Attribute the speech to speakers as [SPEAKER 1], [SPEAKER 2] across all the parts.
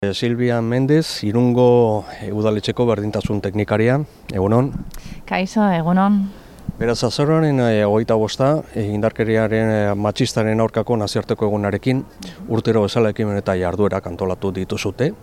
[SPEAKER 1] Silvia Mendez, Irungo udaletxeko berdintasun teknikaria, egunon.
[SPEAKER 2] Kaixo, egunon.
[SPEAKER 1] Beraz, azaroaren 25 indarkeriaren matxistaren aurkako nazioarteko egunarekin urtero bezala ekimen eta jarduerak antolatu dituzute.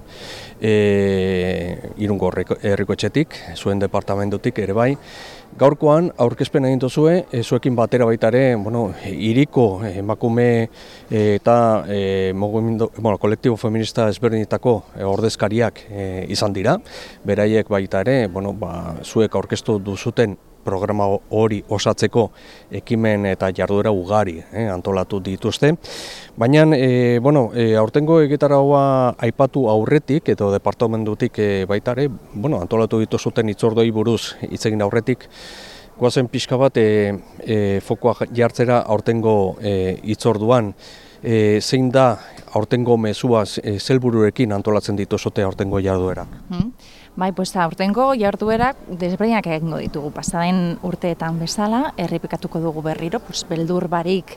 [SPEAKER 1] Irungo herrikoetxetik, zuen departamentutik ere bai. Gaurkoan aurkezpen egin duzue, zuekin batera baita ere, hiriko emakume eta kolektibo feminista ezberdinetako ordezkariak izan dira. Beraiek baita ere, zuek aurkeztu duzuten programa hori osatzeko ekimen eta jarduera ugari antolatu dituzte. Baina, aurtengo egitaragua aipatu aurretik edo departamentutik baita ere, antolatu dituzuten hitzorduei buruz hitz egin aurretik, goazen pixka bat fokoa jartzera aurtengo hitzorduan, zein da aurtengo mezuaz helbururekin antolatzen dituzute aurtengo jarduerak?
[SPEAKER 2] Bai, aurtengo jarduerak desberdinak egingo ditugu. Pasaden urteetan bezala, errepikatuko dugu berriro, beldur barik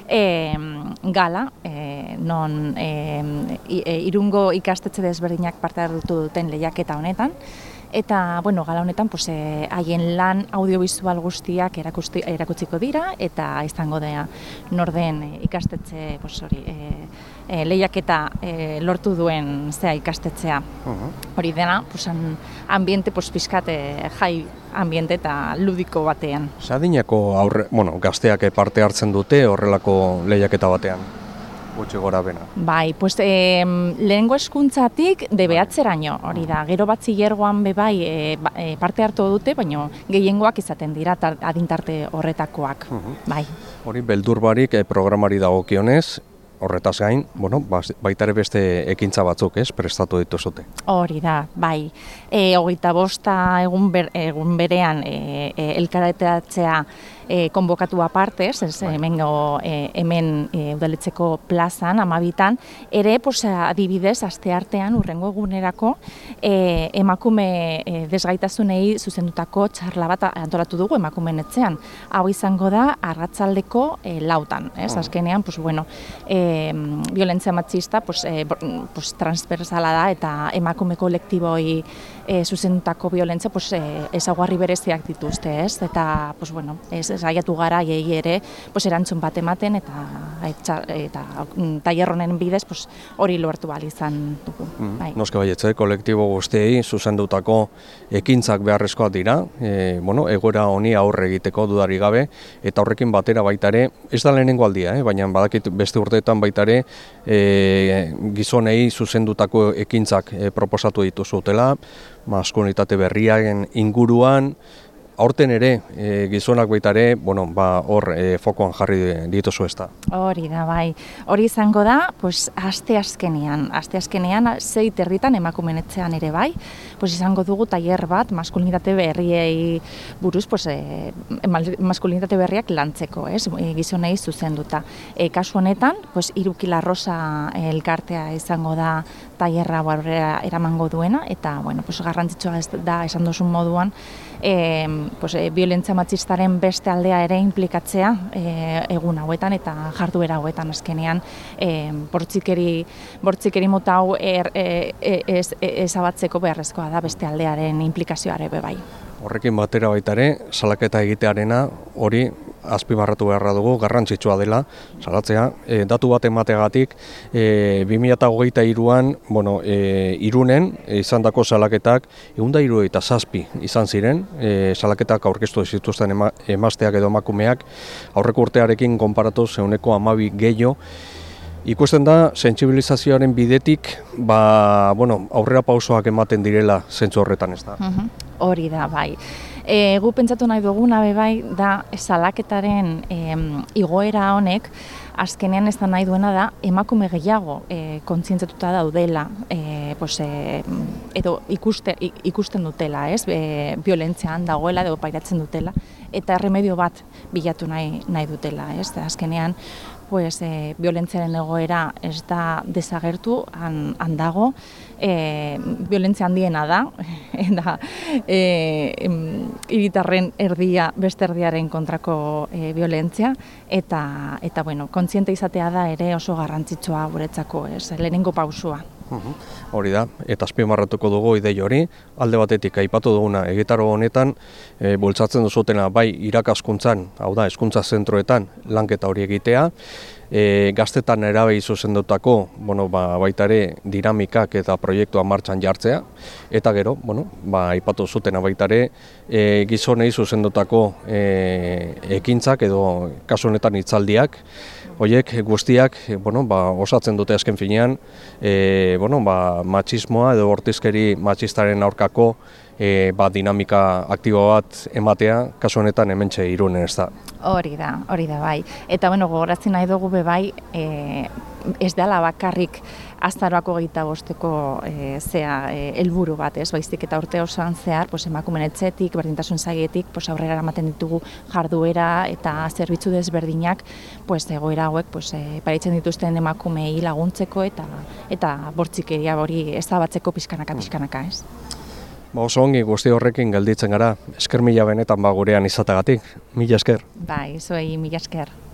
[SPEAKER 2] gala, non Irungo ikastetxe desberdinak parte hartu duten lehiaketa honetan. Eta, gala honetan, haien lan audiovisual guztiak erakutsiko dira, eta izango da norden ikastetxe lehiaketa lortu duen ikastetxea. Hori dena, ambiente pixkat jai ambiente eta ludiko batean.
[SPEAKER 1] Zadinako gazteak parte hartzen dute horrelako lehiaketa batean? Gutxi gora bena.
[SPEAKER 2] Bai, lehengo hezkuntzatik DB-eraino, hori da, gero batxilergoan bai parte hartu dute, baina gehiengoak izaten dira adintarte horretakoak. Bai.
[SPEAKER 1] Hori beldur barik programari dagokionez, horretaz gain, baita ere beste ekintza batzuk, prestatu dituzute.
[SPEAKER 2] Hori da, bai. 25 egun berean elkarreteratzea konbokatu apartez, hemen udaletxeko plazan, 12an, ere adibidez, asteartean, urrengo egunerako, emakume desgaitasunei zuzendutako txarla bat antolatu dugu emakumeen etxean. Hau izango da, arratsaldeko 4an. Azkenean, violentzia matxista transversala da eta emakume kolektiboi zuzendutako violentzia ezaugarri bereziak dituzte, eta saiatu gara ere erantzun bat ematen eta tailer honen bidez hori lortu ahal izan dugu.
[SPEAKER 1] Noske baietze, kolektibo guztiei zuzendutako ekintzak beharrezkoak dira, egoera honi aurre egiteko dudari gabe, eta horrekin batera baita ere, ez da lehenengo aldia, baina badakit beste urteetan baita ere gizonei zuzendutako ekintzak proposatu dituzutela, maskulinitate berriaren inguruan, aurten ere, gizonak baita ere, hor fokoan jarri dituzu ezta.
[SPEAKER 2] Hori da, bai. Hori izango da, asteazkenean 6:30 emakumeen etxean ere bai, izango dugu tailer bat maskulinitate berriei buruz, maskulinitate berriak lantzeko, gizonei zuzenduta. Kasu honetan, Irukila Rosa elkartea izango da tailerra aurrera eramango duena, eta garrantzitsua da esan duzun moduan, violentzia matxistaren beste aldea ere inplikatzea egun hauetan eta jarduera hauetan azkenean bortzikeri mota hau ezabatzeko beharrezkoa da beste aldearen inplikazioa ere bai.
[SPEAKER 1] Horrekin batera baita ere, salaketa egitearena hori azpimarratu beharra dugu, garrantzitsua dela, salatzea. Datu bat emateagatik, 2023an, Irunen izandako salaketak 167 izan ziren, salaketak aurkeztu zituzten emazteak edo emakumeak, aurreko urtearekin konparatu 12 gehiago. Ikusten da, sentsibilizazioaren bidetik, aurrera pausoak ematen direla zentzu horretan, ez da?
[SPEAKER 2] Hori da, bai. Gu pentsatu nahi duguna bai da salaketaren igoera honek azkenean ez da nahi duena da emakume gehiago kontzientzatuta daudela edo ikusten dutela, violentziaan dagoela edo pairatzen dutela eta erremedio bat bilatu nahi dutela, azkenean violentziaren egoera ez da desagertu, han dago, violentzia handiena da, hiritarren beste erdiaren kontrako violentzia, eta kontziente izatea da ere oso garrantzitsua guretzako, lehenengo pausua.
[SPEAKER 1] Hori da, eta azpimarratuko dugu idei hori, alde batetik aipatu duguna egitaro honetan bultzatzen duzutena bai irakaskuntzan, hau da, hezkuntza zentroetan lanketa hori egitea, gaztetan erabei zuzendutako, baita ere dinamikak eta proiektua martxan jartzea, eta gero, aipatu zutena baita ere gizonei zuzendutako ekintzak edo kasu honetan hitzaldiak, horiek guztiak osatzen dute azken finean matxismoa edo bortizkeri matxistaren aurkako dinamika aktibo bat ematea, kasu honetan hementxe Irunen ez da.
[SPEAKER 2] Hori da bai. Eta gogorazi nahi dugu bai, ez dela bakarrik azaroak 25-ko helburu bat, ez? Baizik eta urte osoan zehar, emakumeen etxetik, berdintasun sailetik, aurrera eramaten ditugu jarduera eta zerbitzu desberdinak, egoera hauek pairatzen dituzten emakumeei laguntzeko eta bortzikeria hori ezabatzeko pixkanaka, ez?
[SPEAKER 1] Oso ongi guzti horrekin gelditzen gara, esker mila benetan gurean izatagatik, mila esker.
[SPEAKER 2] Bai, zuei mila esker.